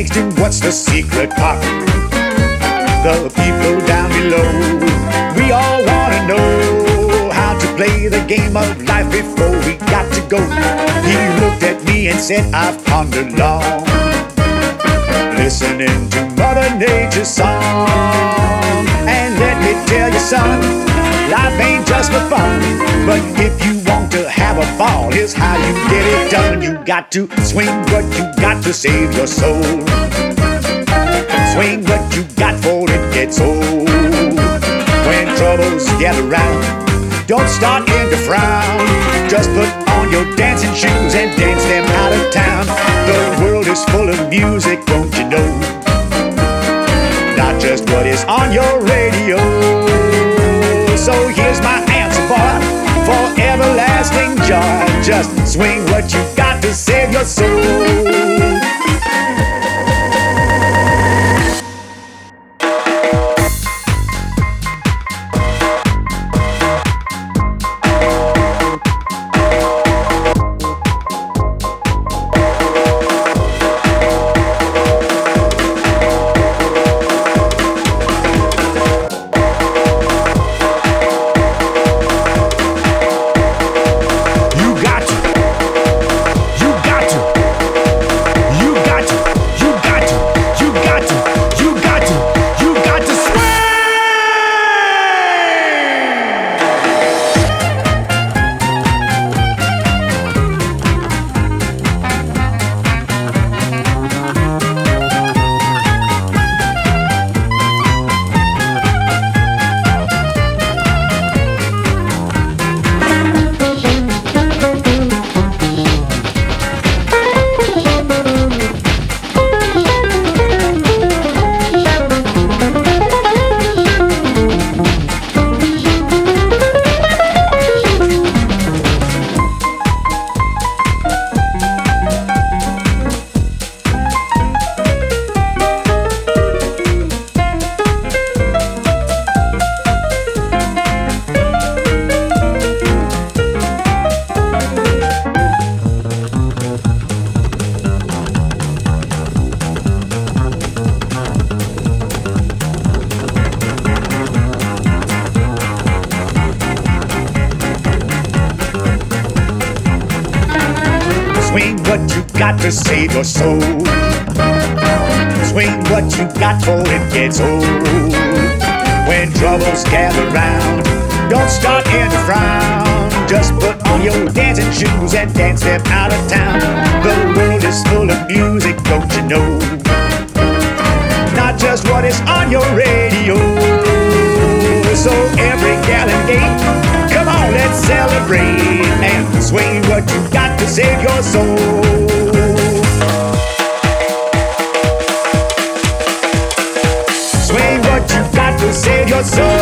gangster, what's the secret, Pop? The people down below, we all wanna know how to play the game of life before we got to go. He looked at me and said, I've pondered long, listening to Mother Nature's song. And let me tell you, son, life ain't just for fun, but if you want to have a ball, here's how you get it done. You got to swing what you got to save your soul. Swing what you got for it gets old. When troubles get around, don't start in to frown. Just put on your dancing shoes and dance them out of town. The world is full of music, don't you know? Not just what is on your radio. So here's my answer, boy, for everlasting joy. Just swing what you got to save your soul. Swing what you got to save your soul. Swing what you got for it gets old. When troubles gather round, don't start in to frown. Just put on your dancing shoes and dance them out of town. The world is full of music, don't you know? Not just what is on your radio. So every gal and gate, come on, let's celebrate and swing what you got to save your soul. Swing what you got to save your soul.